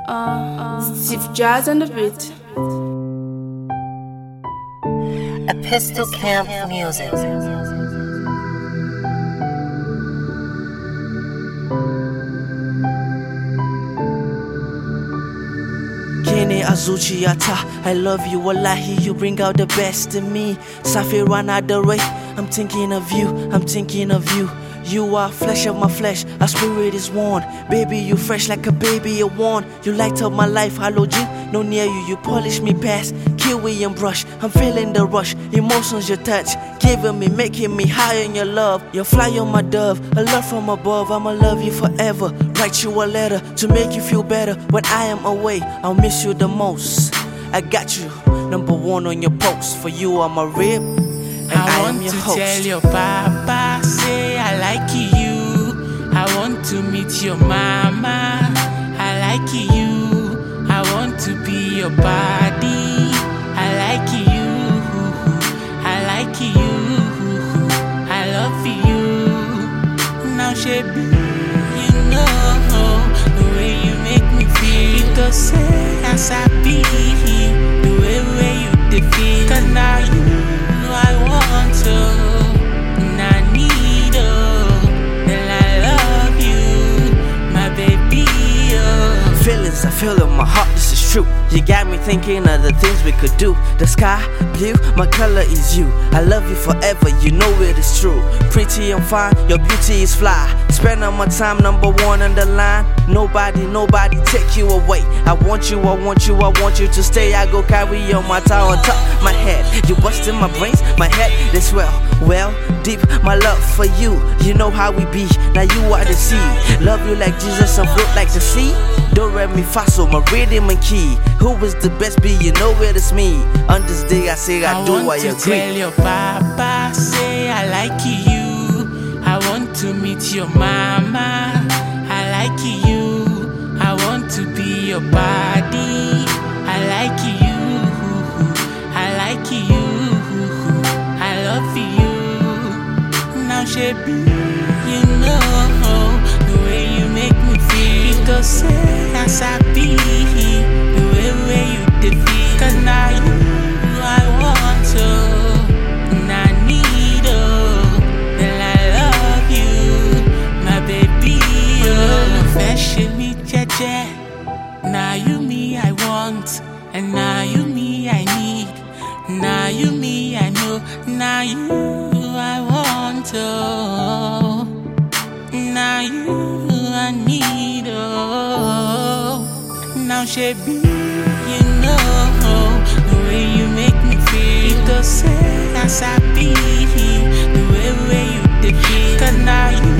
Steve Jazz on the beat. Epistle Camp Music. Kene Azuchiata, I love you, wallahi, you bring out the best in me. Safirana Adore, I'm thinking of you, I'm thinking of you. You are flesh of my flesh, our spirit is worn. Baby, you fresh like a baby, you worn. You light up my life, halogen, no near you, you polish me past. Kiwi and brush, I'm feeling the rush. Emotions you touch, giving me, making me high in your love. You fly on my dove, a love from above. I'ma love you forever. Write you a letter to make you feel better. When I am away, I'll miss you the most. I got you, number one on your post. For you, I'm a rib, and I want am your to host. tell your papa, say I like you. I want to meet your mama. I like you. I want to be your body. I like you. I like you. I love you. Now, Shebi, you know the way you make me feel. Because say as I be, the way where you defeat. Cause now you I want to, and I need you, and I love you, my baby. Feelings I feel in my heart, this is true. You got me thinking of the things we could do. The sky, blue, my color is you. I love you forever, you know it is true. Pretty and fine, your beauty is fly. Spend all my time number one on the line. Nobody take you away. I want you, I want you, I want you to stay. I go carry on my tie on top my head. You busting my brains, my head is well deep. My love for you, you know how we be. Now you are the sea. Love you like Jesus and float like the sea. Do re mi fa so, my rhythm and key. Who is the best be? You know it is me. On this day I say I do, I want to agree. tell your papa, say I like you. I want to meet your mama. I like you. I want to be your body. I like you. I like you. I love you. Now, Shebi, you know the way you make me feel. Because say as I be, the way where you defeat. Cause now you I want to, and I need you, and I love you, my baby. Fashion me, jeje. Now you me I want, and now you me I need. Now you me I know, now you I want to, now you I need you. Now Shebi, you know the way you make me feel. Because say as I be, the way where you defeat. Cause now you